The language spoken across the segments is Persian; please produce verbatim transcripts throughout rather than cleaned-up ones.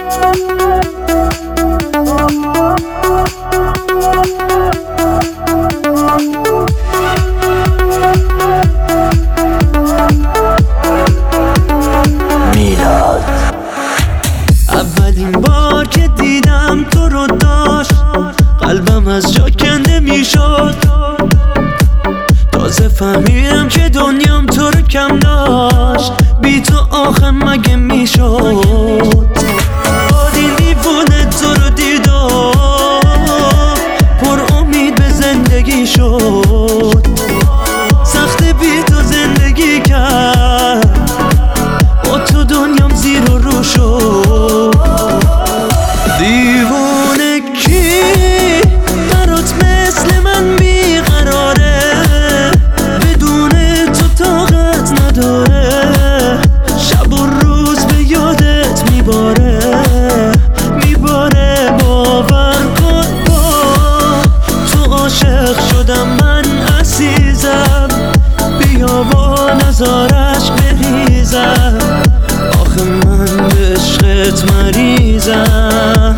اولین بار که دیدم تو رو داشت قلبم از جا کنده میشد. تازه فهمیدم که دنیام تو رو کم داشت، بی تو آخه مگه میشد. آدی دیوونه تو رو دید و پر امید به زندگی شد. سخت بی تو زندگی کرد، با تو دنیام زیر و رو شد. دیوونه کی برات مثل من بیقراره، بدون تو طاقت نداره. شب و روز به یادت میباره میباره. باور کن با تو عاشق شدم من عزیزم، بیا با نزارش بریزم. آخه من به عشقت مریضم.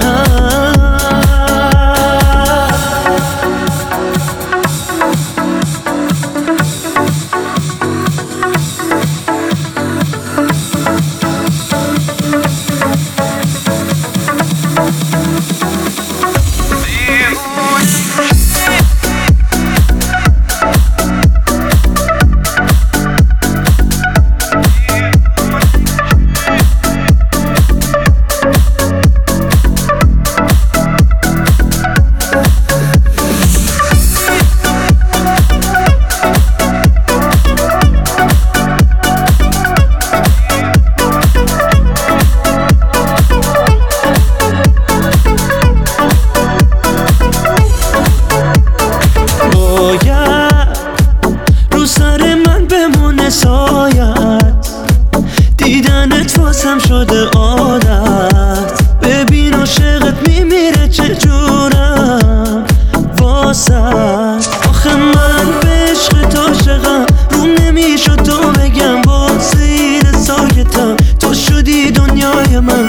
رو سر من بمونه سایت، دیدنت واسم شده عادت. ببین عاشقت میمیره چجورم واسط. آخه من به عشقت عاشقم، روم نمیشد تو بگم با زیر سایتم. تو شدی دنیای من،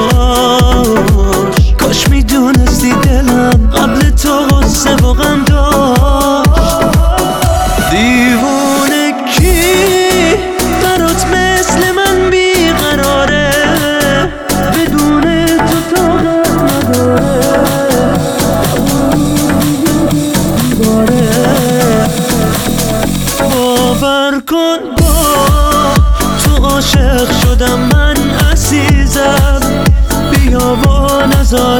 کاش کاش میدونستی دلم قبل تو غصه و غم داشت. دیوونه کی برات مثل من بیقراره، بدون تو طاقت نداره. باور کن با تو عاشق شدم من عزیزم، بیا با نزار